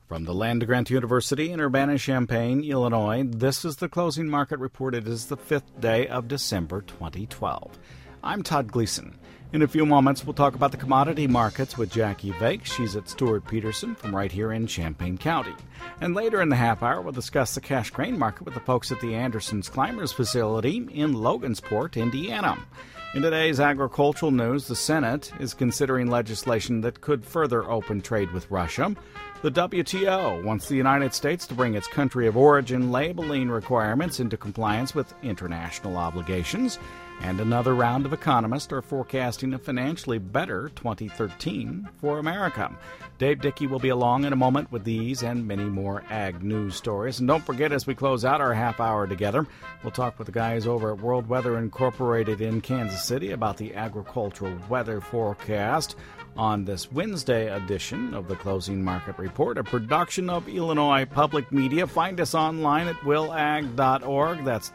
From the land-grant University in Urbana-Champaign, Illinois, this is the closing market report. It is the 5th day of December 2012. I'm Todd Gleason. In a few moments, we'll talk about the commodity markets with Jackie Vake. She's at Stewart Peterson from right here in Champaign County. And later in the half hour, we'll discuss the cash grain market with the folks at the Anderson's Climbers facility in Logansport, Indiana. In today's agricultural news, the Senate is considering legislation that could further open trade with Russia. The WTO wants the United States to bring its country of origin labeling requirements into compliance with international obligations. And another round of economists are forecasting a financially better 2013 for America. Dave Dickey will be along in a moment with these and many more ag news stories. And don't forget, as we close out our half hour together, we'll talk with the guys over at World Weather Incorporated in Kansas City about the agricultural weather forecast on this Wednesday edition of the Closing Market Report, a production of Illinois Public Media. Find us online at willag.org. That's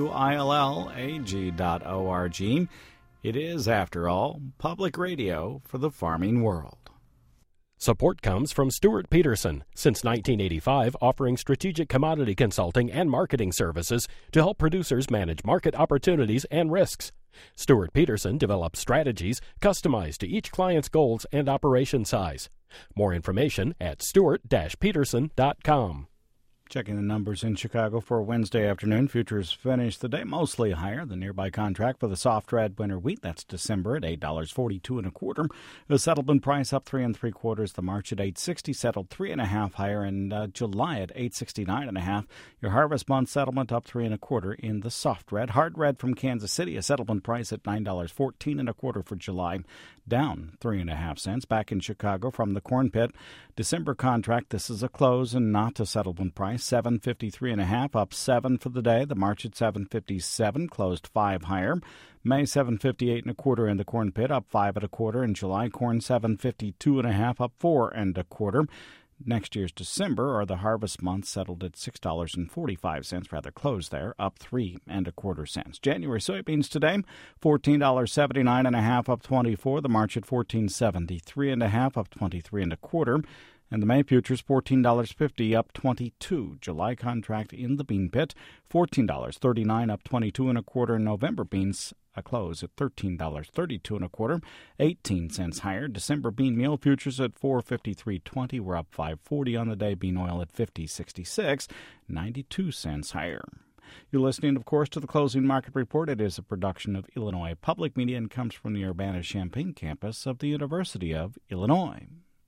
WILLAG.org. It is, after all, public radio for the farming world. Support comes from Stewart Peterson, since 1985 offering strategic commodity consulting and marketing services to help producers manage market opportunities and risks. Stewart Peterson develops strategies customized to each client's goals and operation size. More information at stewart-peterson.com. Checking the numbers in Chicago for Wednesday afternoon. Futures finished the day mostly higher. The nearby contract for the soft red winter wheat, that's December at $8.42 1/4. The settlement price up 3 3/4. The March at $8.60 settled 3 1/2 higher, and July at $8.69 1/2. Your harvest month settlement up 3 1/4 in the soft red. Hard red from Kansas City, a settlement price at $9.14 1/4 for July, down 3 1/2 cents. Back in Chicago from the corn pit, December contract, this is a close and not a settlement price. $7.53 1/2, up 7 for the day. The March at $7.57, closed 5 higher. May $7.58 1/4 in the corn pit, up 5 1/4. In July, corn $7.52 1/2, up 4 1/4. Next year's December, or the harvest month, settled at $6.45, rather closed there, up 3 1/4 cents. January soybeans today, $14.79 1/2, up 24. The March at $14.73 1/2, up 23 1/4. And the May futures, $14.50, up 22. July contract in the bean pit, $14.39, up 22 1/4. November beans, a close at $13.32 1/4, 18 cents higher. December bean meal futures at $4.5320. We're up 5.40 on the day. Bean oil at $50.66, 92 cents higher. You're listening, of course, to the Closing Market Report. It is a production of Illinois Public Media and comes from the Urbana-Champaign campus of the University of Illinois.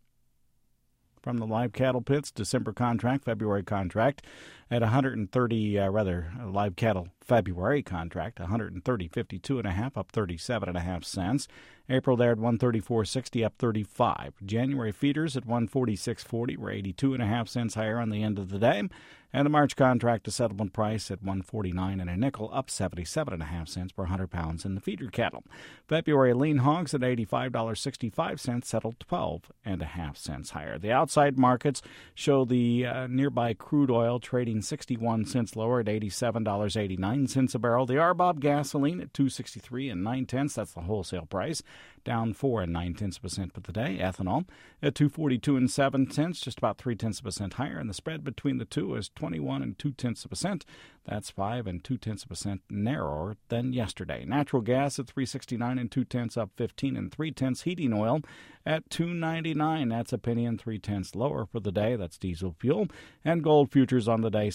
From the live cattle pits, December contract, February contract at 130, live cattle February contract, 130.52 1/2, up 37 1/2 cents. April there at 134.60, up 35. January feeders at 146.40, we're 82 1/2 cents higher on the end of the day. And the March contract, a settlement price at 149 1/nickel, up 77 1/2 cents per 100 pounds in the feeder cattle. February lean hogs at $85.65, settled 12 1/2 cents higher. The outside markets show the nearby crude oil trading 61 cents lower at $87.89 a barrel. The RBOB gasoline at $2.63 9/10, that's the wholesale price, down 4 9/10% for the day. Ethanol at $2.42 7/10, just about 0.3% higher, and the spread between the two is 21 2/10%. That's 5 2/10% narrower than yesterday. Natural gas at $3.69 2/10, up 15 3/10. Heating oil at $2.99. That's a penny and 3/10 lower for the day. That's diesel fuel. And gold futures on the day,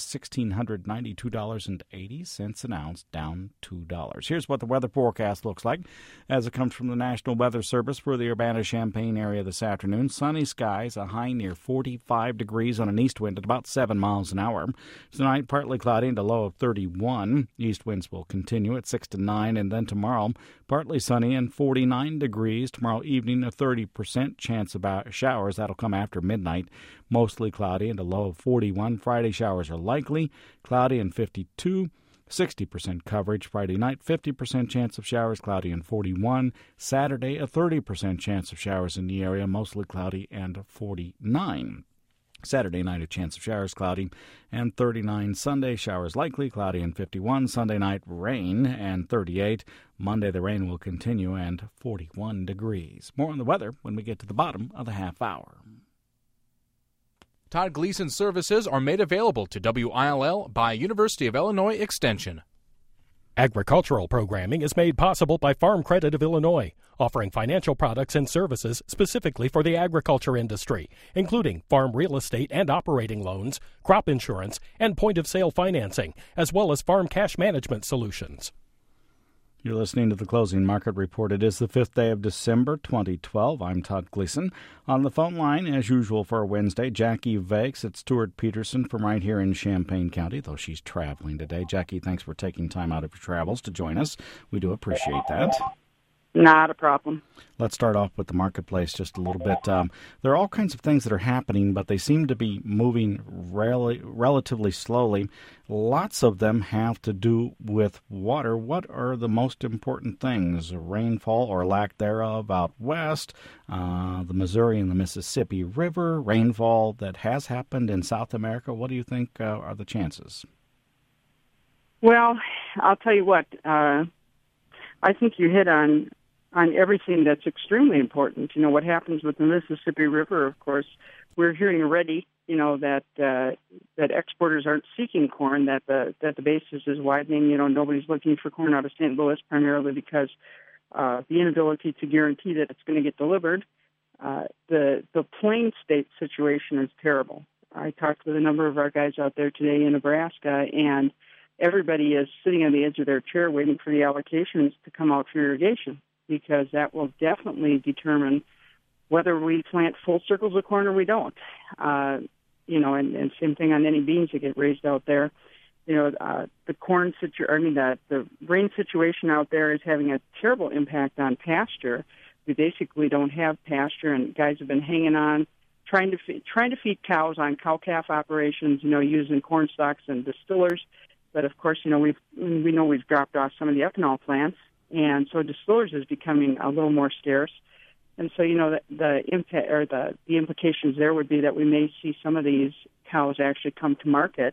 $1,692.80 an ounce, down $2. Here's what the weather forecast looks like as it comes from the National Weather Service for the Urbana-Champaign area this afternoon. Sunny skies, a high near 45 degrees on an east wind at about 7 miles an hour. Tonight, partly cloudy and a low of 31. East winds will continue at 6 to 9. And then tomorrow, partly sunny and 49 degrees. Tomorrow evening, a 30% chance of showers. That'll come after midnight. Mostly cloudy and a low of 41. Friday showers are likely. Cloudy and 52. 60% coverage. Friday night, 50% chance of showers, cloudy and 41. Saturday, a 30% chance of showers in the area, mostly cloudy and 49. Saturday night, a chance of showers, cloudy and 39. Sunday, showers likely, cloudy and 51. Sunday night, rain and 38. Monday, the rain will continue and 41 degrees. More on the weather when we get to the bottom of the half hour. Todd Gleason services are made available to WILL by University of Illinois Extension. Agricultural programming is made possible by Farm Credit of Illinois, offering financial products and services specifically for the agriculture industry, including farm real estate and operating loans, crop insurance, and point-of-sale financing, as well as farm cash management solutions. You're listening to the Closing Market Report. It is the 5th day of December, 2012. I'm Todd Gleason. On the phone line, as usual for Wednesday, Jackie Vakes. It's Stuart Peterson from right here in Champaign County, though she's traveling today. Jackie, thanks for taking time out of your travels to join us. We do appreciate that. Not a problem. Let's start off with the marketplace just a little bit. There are all kinds of things that are happening, but they seem to be moving relatively slowly. Lots of them have to do with water. What are the most important things? Rainfall or lack thereof out west, the Missouri and the Mississippi River, rainfall that has happened in South America. What do you think are the chances? Well, I'll tell you what. I think you hit on everything that's extremely important. You know, what happens with the Mississippi River, of course, we're hearing already, you know, that exporters aren't seeking corn, that the basis is widening. You know, nobody's looking for corn out of St. Louis primarily because the inability to guarantee that it's going to get delivered. The Plain State situation is terrible. I talked with a number of our guys out there today in Nebraska, and everybody is sitting on the edge of their chair waiting for the allocations to come out for irrigation, because that will definitely determine whether we plant full circles of corn or we don't. You know, and same thing on any beans that get raised out there. You know, the rain situation out there is having a terrible impact on pasture. We basically don't have pasture, and guys have been hanging on, trying to feed cows on cow-calf operations, you know, using corn stalks and distillers. But of course, you know, we know we've dropped off some of the ethanol plants, and so distillers is becoming a little more scarce. And so, you know, the impact or the implications there would be that we may see some of these cows actually come to market.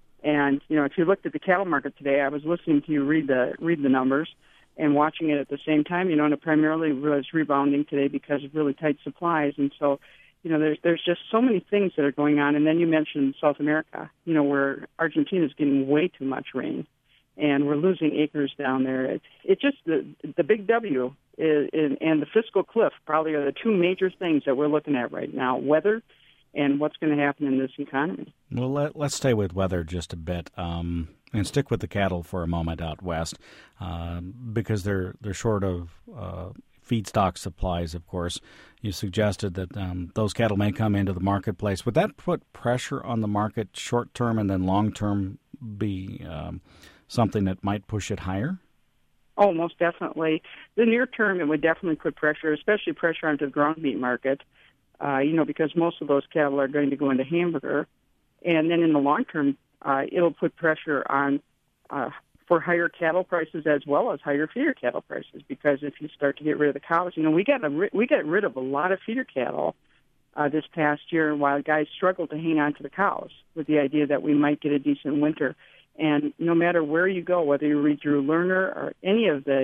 And you know, if you looked at the cattle market today, I was listening to you read the numbers and watching it at the same time. You know, and it primarily was rebounding today because of really tight supplies. And so, you know, there's just so many things that are going on. And then you mentioned South America, you know, where Argentina is getting way too much rain, and we're losing acres down there. It's just the big W and the fiscal cliff probably are the two major things that we're looking at right now: weather and what's going to happen in this economy. Well, let's stay with weather just a bit and stick with the cattle for a moment out west, because they're short of feedstock supplies, of course. You suggested that those cattle may come into the marketplace. Would that put pressure on the market short term, and then long term be something that might push it higher? Oh, most definitely. The near term, it would definitely put pressure, especially pressure onto the ground meat market, you know, because most of those cattle are going to go into hamburger. And then in the long term, it'll put pressure on for higher cattle prices as well as higher feeder cattle prices, because if you start to get rid of the cows, you know, we got rid of a lot of feeder cattle this past year, while guys struggled to hang on to the cows with the idea that we might get a decent winter. And no matter where you go, whether you read Drew Lerner or any of the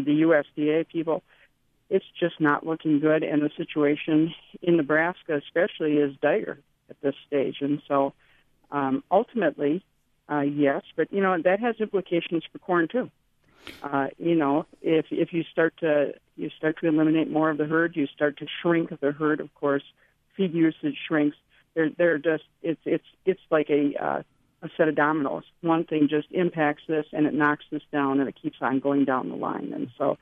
USDA people, it's just not looking good. And the situation in Nebraska especially is dire at this stage. And so ultimately, yes, but, you know, that has implications for corn too. You know, if you start to eliminate more of the herd, you start to shrink the herd. Of course, feed usage shrinks. They're just it's like a set of dominoes. One thing just impacts this, and it knocks this down, and it keeps on going down the line. And so,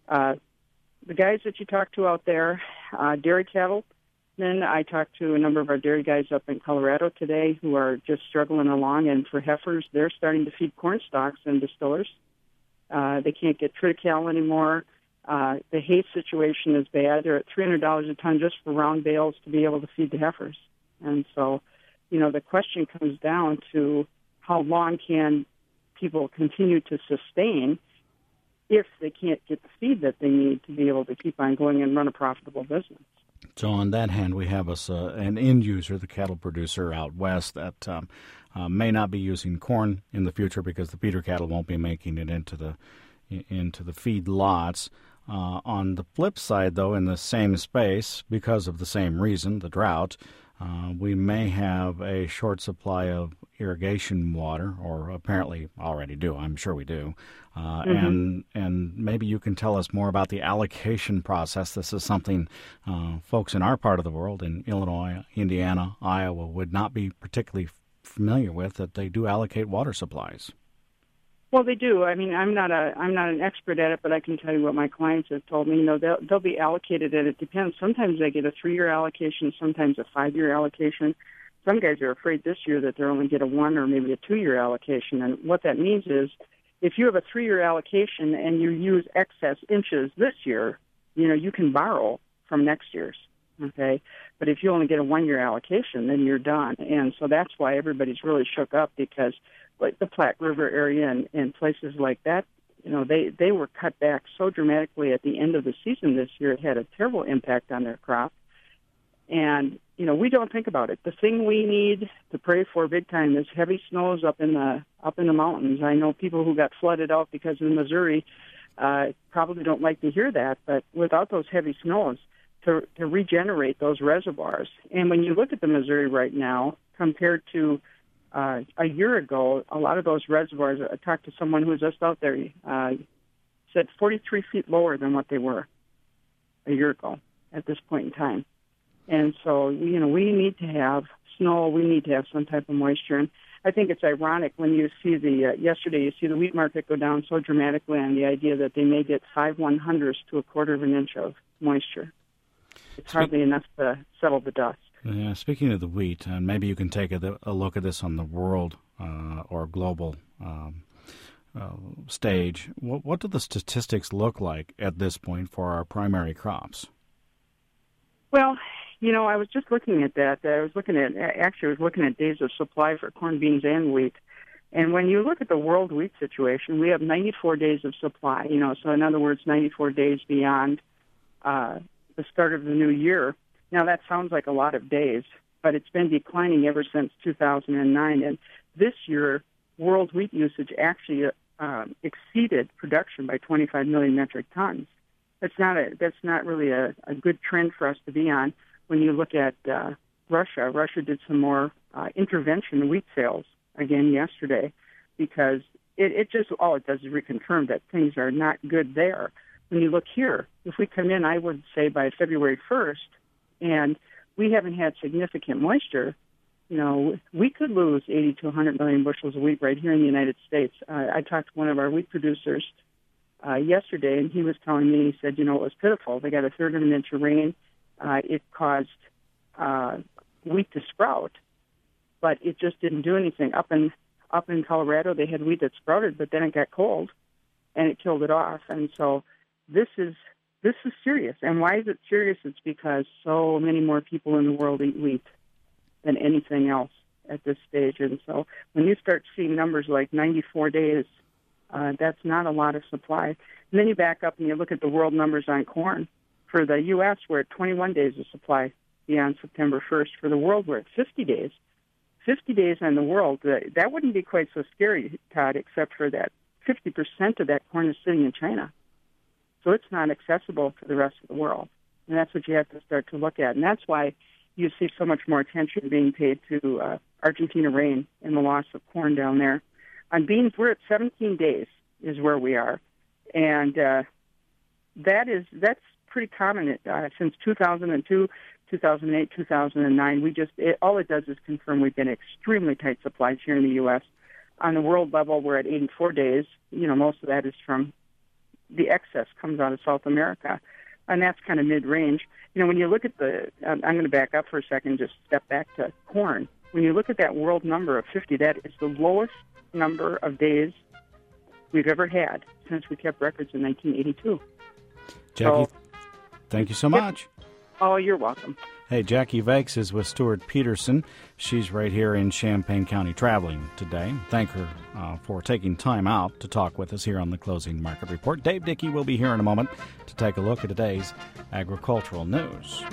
the guys that you talk to out there, dairy cattle. Then I talked to a number of our dairy guys up in Colorado today who are just struggling along, and for heifers, they're starting to feed corn stalks and distillers. They can't get triticale anymore. The hay situation is bad. They're at $300 a ton just for round bales to be able to feed the heifers. And so, you know, the question comes down to how long can people continue to sustain if they can't get the feed that they need to be able to keep on going and run a profitable business. So on that hand, we have us an end user, the cattle producer out west, that may not be using corn in the future because the feeder cattle won't be making it into the feed lots. On the flip side, though, in the same space, because of the same reason, the drought, we may have a short supply of irrigation water, or apparently already do. I'm sure we do. And maybe you can tell us more about the allocation process. This is something folks in our part of the world, in Illinois, Indiana, Iowa, would not be particularly familiar with, that they do allocate water supplies. Well, they do. I mean, I'm not an expert at it, but I can tell you what my clients have told me. You know, they'll be allocated, and it depends. Sometimes they get a 3-year allocation, sometimes a 5-year allocation. Some guys are afraid this year that they're only get a 1 or maybe a 2-year allocation. And what that means is, if you have a 3-year allocation and you use excess inches this year, you know, you can borrow from next year's. Okay, but if you only get a 1-year allocation, then you're done. And so that's why everybody's really shook up, because like the Platte River area and places like that, you know, they were cut back so dramatically at the end of the season this year. It had a terrible impact on their crop. And, you know, we don't think about it. The thing we need to pray for big time is heavy snows up in the mountains. I know people who got flooded out because of Missouri probably don't like to hear that, but without those heavy snows, to regenerate those reservoirs. And when you look at the Missouri right now, compared to a year ago, a lot of those reservoirs, I talked to someone who was just out there, said 43 feet lower than what they were a year ago at this point in time. And so, you know, we need to have snow, we need to have some type of moisture. And I think it's ironic when you see yesterday, you see the wheat market go down so dramatically on the idea that they may get 5/100ths to a quarter of an inch of moisture. It's hardly enough to settle the dust. Yeah, speaking of the wheat, and maybe you can take a look at this on the world or global stage. What do the statistics look like at this point for our primary crops? Well, you know, I was just looking at that. I was looking at days of supply for corn, beans, and wheat. And when you look at the world wheat situation, we have 94 days of supply. You know, so in other words, 94 days beyond the start of the new year. Now, that sounds like a lot of days, but it's been declining ever since 2009. And this year, world wheat usage actually exceeded production by 25 million metric tons. That's not really a good trend for us to be on. When you look at Russia, Russia did some more intervention wheat sales again yesterday, because it just, all it does is reconfirm that things are not good there. When you look here, if we come in, I would say by February 1st, and we haven't had significant moisture, you know, we could lose 80 to 100 million bushels of wheat right here in the United States. I talked to one of our wheat producers yesterday, and he was telling me, he said, you know, it was pitiful. They got a third of an inch of rain. It caused wheat to sprout, but it just didn't do anything. Up in Colorado, they had wheat that sprouted, but then it got cold, and it killed it off. And so this is serious. And why is it serious? It's because so many more people in the world eat wheat than anything else at this stage. And so when you start seeing numbers like 94 days, that's not a lot of supply. And then you back up and you look at the world numbers on corn. For the U.S., we're at 21 days of supply beyond September 1st. For the world, we're at 50 days. 50 days on the world, that wouldn't be quite so scary, Todd, except for that 50% of that corn is sitting in China. So it's not accessible to the rest of the world. And that's what you have to start to look at. And that's why you see so much more attention being paid to Argentina rain and the loss of corn down there. On beans, we're at 17 days is where we are. And that's pretty common since 2002, 2008, 2009. All it does is confirm we've been extremely tight supplies here in the U.S. On the world level, we're at 84 days. You know, most of that is from the excess comes out of South America, and that's kind of mid-range. You know, when you look at I'm going to back up for a second, just step back to corn. When you look at that world number of 50, that is the lowest number of days we've ever had since we kept records in 1982. Jackie, thank you so much. Oh, you're welcome. Hey, Jackie Vakes is with Stuart Peterson. She's right here in Champaign County traveling today. Thank her for taking time out to talk with us here on the Closing Market Report. Dave Dickey will be here in a moment to take a look at today's agricultural news.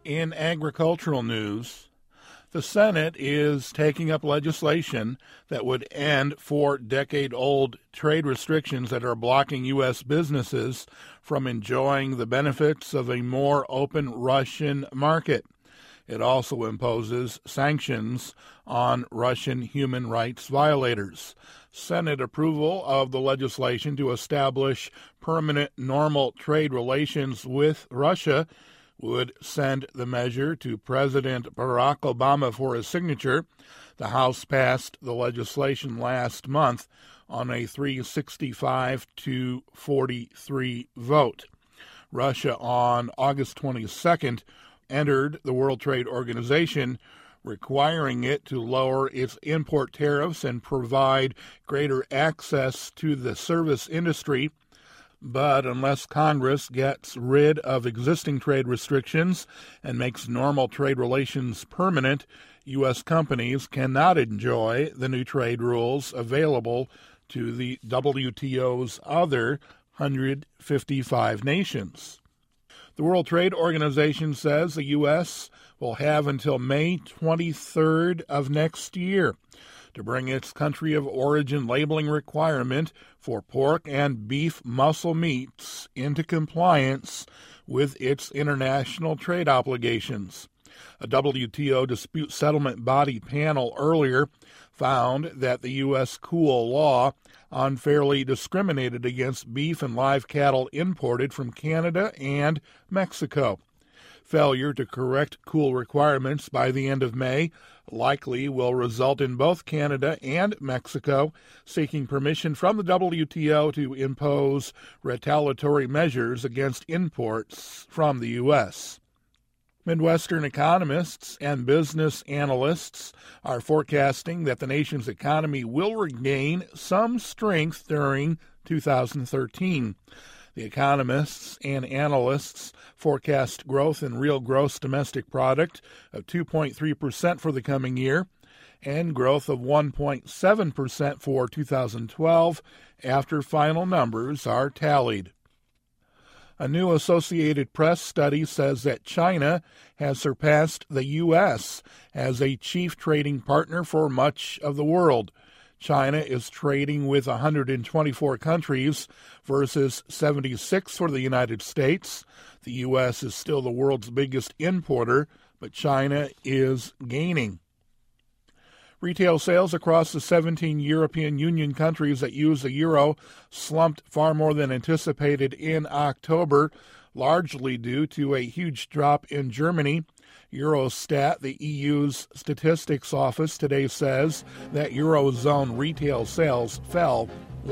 In agricultural news, the Senate is taking up legislation that would end 4-decade-old trade restrictions that are blocking U.S. businesses from enjoying the benefits of a more open Russian market. It also imposes sanctions on Russian human rights violators. Senate approval of the legislation to establish permanent normal trade relations with Russia would send the measure to President Barack Obama for his signature. The House passed the legislation last month on a 365-43 vote. Russia, on August 22nd, entered the World Trade Organization, requiring it to lower its import tariffs and provide greater access to the service industry. But unless Congress gets rid of existing trade restrictions and makes normal trade relations permanent, U.S. companies cannot enjoy the new trade rules available to the WTO's other 155 nations. The World Trade Organization says the U.S. will have until May 23rd of next year to bring its country of origin labeling requirement for pork and beef muscle meats into compliance with its international trade obligations. A WTO dispute settlement body panel earlier found that the U.S. Cool law unfairly discriminated against beef and live cattle imported from Canada and Mexico. Failure to correct Cool requirements by the end of May likely will result in both Canada and Mexico seeking permission from the WTO to impose retaliatory measures against imports from the U.S. Midwestern economists and business analysts are forecasting that the nation's economy will regain some strength during 2013. The economists and analysts forecast growth in real gross domestic product of 2.3% for the coming year and growth of 1.7% for 2012 after final numbers are tallied. A new Associated Press study says that China has surpassed the U.S. as a chief trading partner for much of the world. China is trading with 124 countries versus 76 for the United States. The U.S. is still the world's biggest importer, but China is gaining. Retail sales across the 17 European Union countries that use the euro slumped far more than anticipated in October, largely due to a huge drop in Germany. Eurostat, the EU's statistics office, today says that Eurozone retail sales fell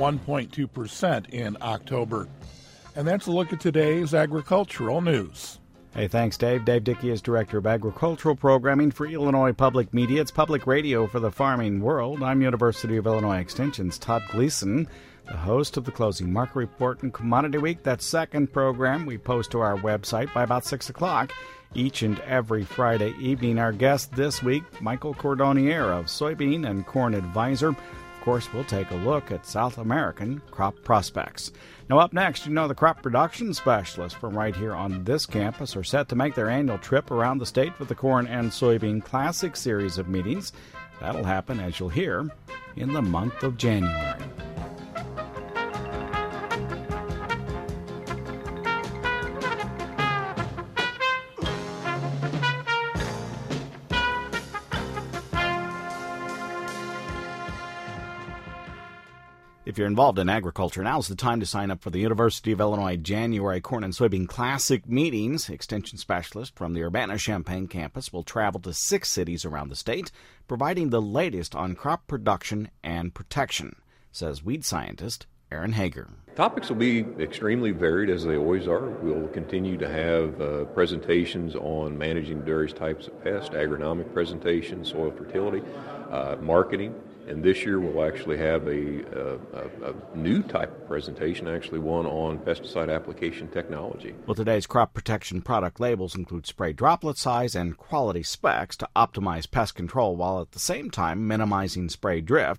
1.2% in October. And that's a look at today's agricultural news. Hey, thanks, Dave. Dave Dickey is Director of Agricultural Programming for Illinois Public Media. It's public radio for the farming world. I'm University of Illinois Extension's Todd Gleason, the host of the Closing Market Report and Commodity Week. That second program we post to our website by about 6 o'clock each and every Friday evening. Our guest this week, Michael Cordonnier of Soybean and Corn Advisor. Of course, we'll take a look at South American crop prospects. Now, up next, the crop production specialists from right here on this campus are set to make their annual trip around the state with the Corn and Soybean Classic series of meetings. That'll happen, as you'll hear, in the month of January. If you're involved in agriculture, now's the time to sign up for the University of Illinois January Corn and Soybean Classic meetings. Extension specialists from the Urbana-Champaign campus will travel to 6 cities around the state, providing the latest on crop production and protection, says weed scientist Aaron Hager. Topics will be extremely varied, as they always are. We'll continue to have presentations on managing various types of pests, agronomic presentations, soil fertility, marketing. And this year we'll actually have a new type of presentation, actually one on pesticide application technology. Well, today's crop protection product labels include spray droplet size and quality specs to optimize pest control while at the same time minimizing spray drift.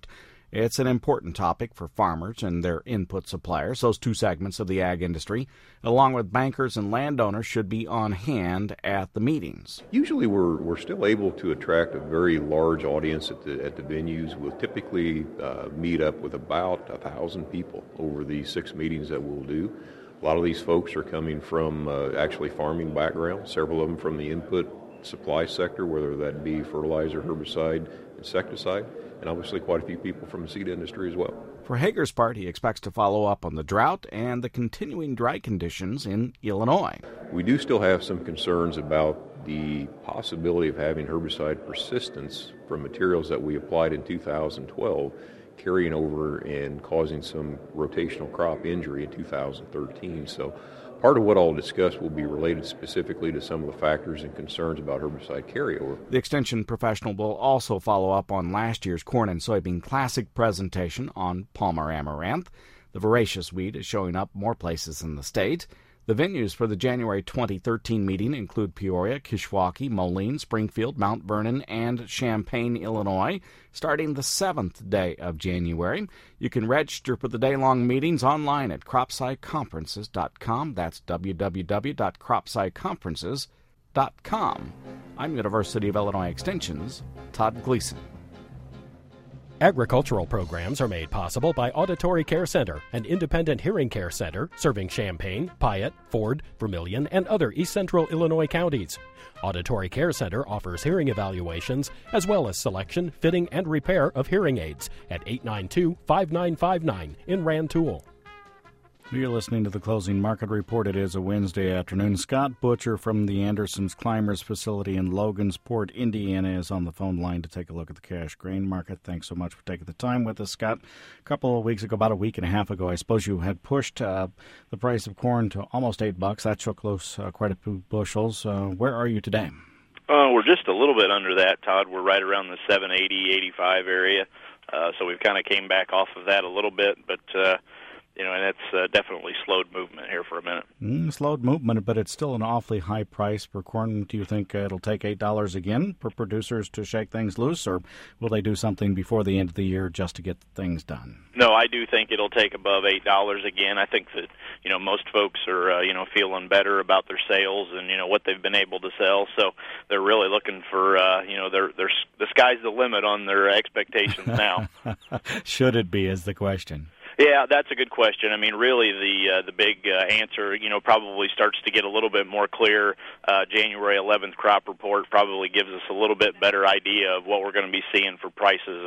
It's an important topic for farmers and their input suppliers. Those two segments of the ag industry, along with bankers and landowners, should be on hand at the meetings. Usually we're still able to attract a very large audience at the venues. We'll typically meet up with about 1,000 people over the 6 meetings that we'll do. A lot of these folks are coming from actually farming backgrounds, several of them from the input supply sector, whether that be fertilizer, herbicide, insecticide, and obviously quite a few people from the seed industry as well. For Hager's part, he expects to follow up on the drought and the continuing dry conditions in Illinois. We do still have some concerns about the possibility of having herbicide persistence from materials that we applied in 2012 carrying over and causing some rotational crop injury in 2013. So part of what I'll discuss will be related specifically to some of the factors and concerns about herbicide carryover. The Extension professional will also follow up on last year's Corn and Soybean Classic presentation on Palmer amaranth. The voracious weed is showing up more places in the state. The venues for the January 2013 meeting include Peoria, Kishwaukee, Moline, Springfield, Mount Vernon, and Champaign, Illinois, starting the 7th day of January. You can register for the day-long meetings online at cropsciconferences.com. That's www.cropsciconferences.com. I'm University of Illinois Extension's Todd Gleason. Agricultural programs are made possible by Auditory Care Center, an independent hearing care center serving Champaign, Piatt, Ford, Vermilion, and other East Central Illinois counties. Auditory Care Center offers hearing evaluations as well as selection, fitting, and repair of hearing aids at 892-5959 in Rantoul. You're listening to the Closing Market Report. It is a Wednesday afternoon. Scott Butcher from the Andersons Climbers facility in Logansport, Indiana, is on the phone line to take a look at the cash grain market. Thanks so much for taking the time with us, Scott. A couple of weeks ago, about a week and a half ago, I suppose you had pushed the price of corn to almost $8. That shook loose quite a few bushels. Where are you today? We're just a little bit under that, Todd. We're right around the 780, 85 area. So we've kind of came back off of that a little bit, but and that's definitely slowed movement here for a minute. Slowed movement, but it's still an awfully high price for corn. Do you think it'll take $8 again for producers to shake things loose, or will they do something before the end of the year just to get things done? No, I do think it'll take above $8 again. I think that, most folks are, feeling better about their sales and, what they've been able to sell. So they're really looking for, the sky's the limit on their expectations now. Should it be, is the question. Yeah, that's a good question. I mean, really, the big answer, probably starts to get a little bit more clear. January 11th crop report probably gives us a little bit better idea of what we're going to be seeing for prices,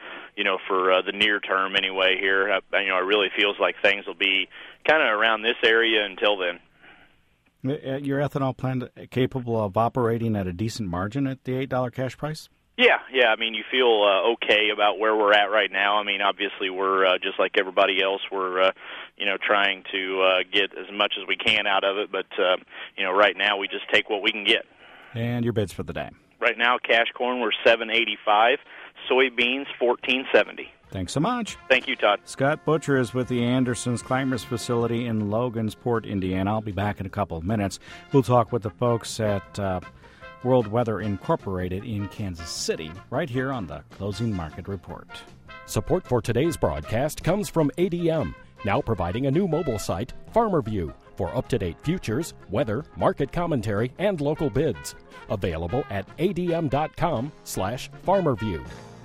for the near term anyway here. It really feels like things will be kind of around this area until then. Your ethanol plant capable of operating at a decent margin at the $8 cash price? Yeah. I mean, you feel okay about where we're at right now. I mean, obviously, we're just like everybody else. We're, trying to get as much as we can out of it. But, right now, we just take what we can get. And your bids for the day? Right now, cash corn, we're $7.85. Soybeans, $14.70. Thanks so much. Thank you, Todd. Scott Butcher is with the Andersons Climbers facility in Logansport, Indiana. I'll be back in a couple of minutes. We'll talk with the folks at World Weather Incorporated in Kansas City, right here on the Closing Market Report. Support for today's broadcast comes from ADM, now providing a new mobile site, FarmerView, for up-to-date futures, weather, market commentary, and local bids. Available at adm.com/FarmerView.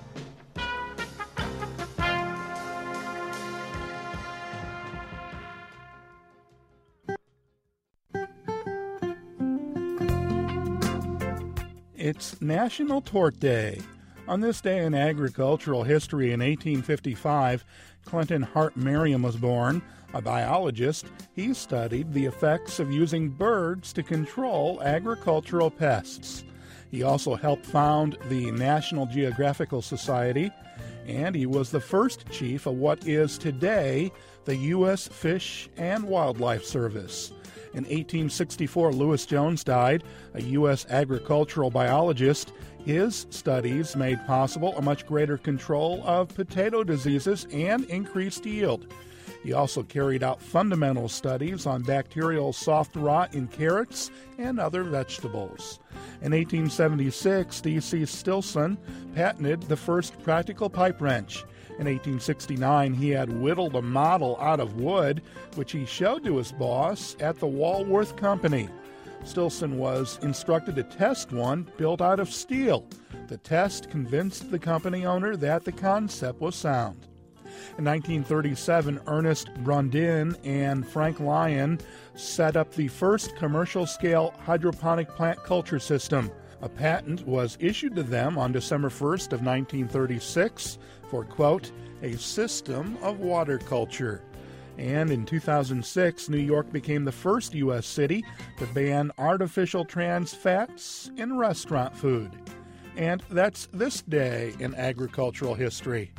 It's National Tort Day. On this day in agricultural history in 1855, Clinton Hart Merriam was born. A biologist, he studied the effects of using birds to control agricultural pests. He also helped found the National Geographical Society, and he was the first chief of what is today the U.S. Fish and Wildlife Service. In 1864, Lewis Jones died, a U.S. agricultural biologist. His studies made possible a much greater control of potato diseases and increased yield. He also carried out fundamental studies on bacterial soft rot in carrots and other vegetables. In 1876, D.C. Stilson patented the first practical pipe wrench. In 1869, he had whittled a model out of wood, which he showed to his boss at the Walworth Company. Stillson was instructed to test one built out of steel. The test convinced the company owner that the concept was sound. In 1937, Ernest Brundin and Frank Lyon set up the first commercial-scale hydroponic plant culture system. A patent was issued to them on December 1st of 1936 for, quote, a system of water culture. And in 2006, New York became the first U.S. city to ban artificial trans fats in restaurant food. And that's this day in agricultural history.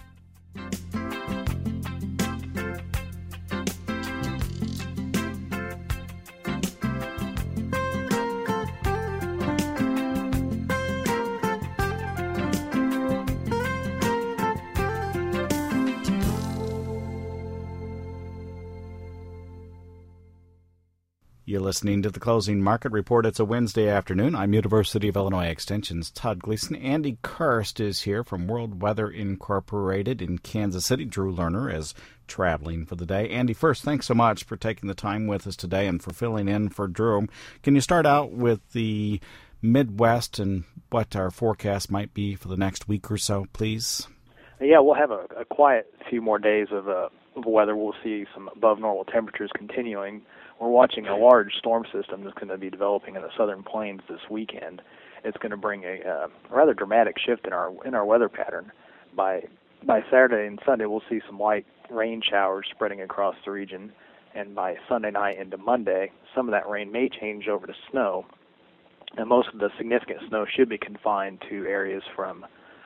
You're listening to the Closing Market Report. It's a Wednesday afternoon. I'm University of Illinois Extension's Todd Gleason. Andy Kirst is here from World Weather Incorporated in Kansas City. Drew Lerner is traveling for the day. Andy, first, thanks so much for taking the time with us today and for filling in for Drew. Can you start out with the Midwest and what our forecast might be for the next week or so, please? Yeah, we'll have a quiet few more days of weather. We'll see some above normal temperatures continuing. We're watching a large storm system that's going to be developing in the southern plains this weekend. It's going to bring a rather dramatic shift in our weather pattern. By Saturday and Sunday, we'll see some light rain showers spreading across the region, and by Sunday night into Monday, some of that rain may change over to snow. And most of the significant snow should be confined to areas from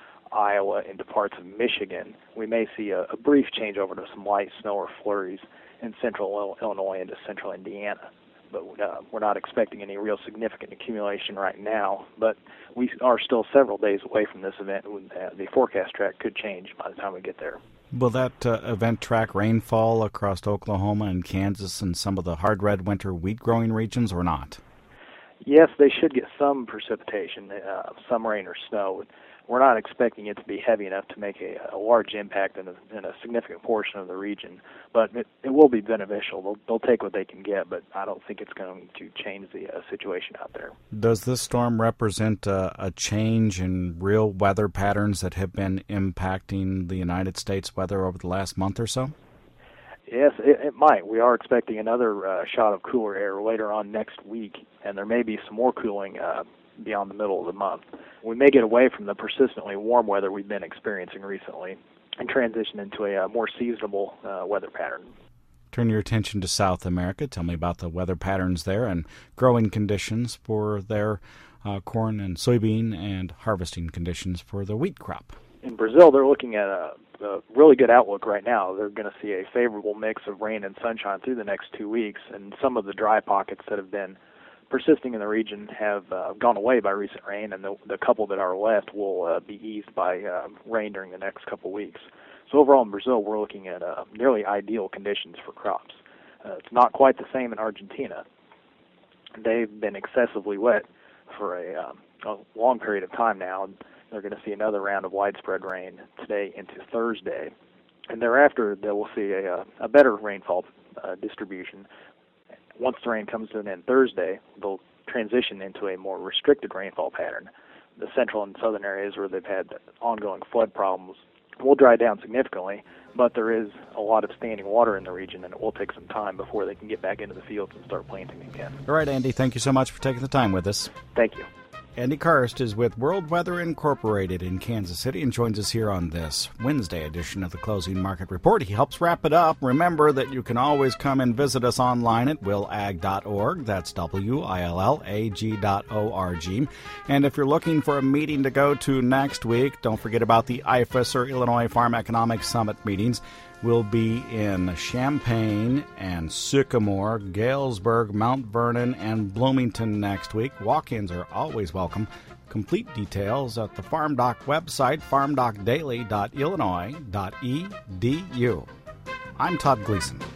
Iowa into parts of Michigan. We may see a brief change over to some light snow or flurries in central Illinois into central Indiana. But we're not expecting any real significant accumulation right now. But we are still several days away from this event. The forecast track could change by the time we get there. Will that event track rainfall across Oklahoma and Kansas and some of the hard red winter wheat-growing regions or not? Yes, they should get some precipitation, some rain or snow. We're not expecting it to be heavy enough to make a large impact in a significant portion of the region, but it will be beneficial. They'll take what they can get, but I don't think it's going to change the situation out there. Does this storm represent a change in real weather patterns that have been impacting the United States weather over the last month or so? Yes, it might. We are expecting another shot of cooler air later on next week, and there may be some more cooling beyond the middle of the month. We may get away from the persistently warm weather we've been experiencing recently and transition into a more seasonable weather pattern. Turn your attention to South America. Tell me about the weather patterns there and growing conditions for their corn and soybean and harvesting conditions for the wheat crop. In Brazil, they're looking at a really good outlook right now. They're going to see a favorable mix of rain and sunshine through the next 2 weeks, and some of the dry pockets that have been persisting in the region have gone away by recent rain, and the couple that are left will be eased by rain during the next couple weeks. So overall in Brazil, we're looking at nearly ideal conditions for crops. It's not quite the same in Argentina. They've been excessively wet for a long period of time now, and they're going to see another round of widespread rain today into Thursday. And thereafter, they will see a better rainfall distribution. Once the rain comes to an end Thursday, they'll transition into a more restricted rainfall pattern. The central and southern areas where they've had ongoing flood problems will dry down significantly, but there is a lot of standing water in the region, and it will take some time before they can get back into the fields and start planting again. All right, Andy, thank you so much for taking the time with us. Thank you. Andy Kirst is with World Weather Incorporated in Kansas City and joins us here on this Wednesday edition of the Closing Market Report. He helps wrap it up. Remember that you can always come and visit us online at willag.org. That's WILLAG.org. And if you're looking for a meeting to go to next week, don't forget about the IFAS or Illinois Farm Economics Summit meetings. We'll be in Champaign and Sycamore, Galesburg, Mount Vernon, and Bloomington next week. Walk-ins are always welcome. Complete details at the FarmDoc website, farmdocdaily.illinois.edu. I'm Todd Gleason.